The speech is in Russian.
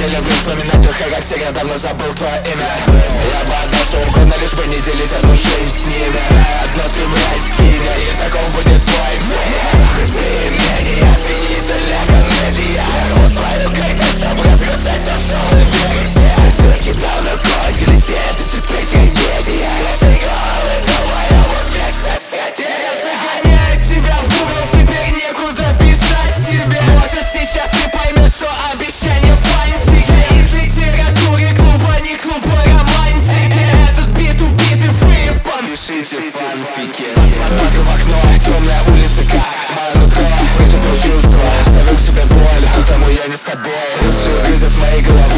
не люблю вспоминать твой характер, я давно забыл твое имя. Я бы отдал что угодно, лишь бы не делить одну жизнь с ними. Одно стремлясь киня, и таков будет твой финиш. Медиа, финита ля комедия. Вот свою крепость, чтобы разрушать то, что вы верите. Сутки давно кончились, и это теперь трагедия. Наши головы долбоёбы всех соседей. Я загоняю тебя в угол, теперь некуда бежать тебе. Может сейчас ты поймешь, что обещание фантики. Из литературы клуба, не клуба романтики. Этот бит убитый выебан. Пишите фанфики. Смотрю в окно, темная улица, как мое нутро. Притупил чувства, оставил себе боль, потому я не с тобой. Лучшие друзья с моей головы.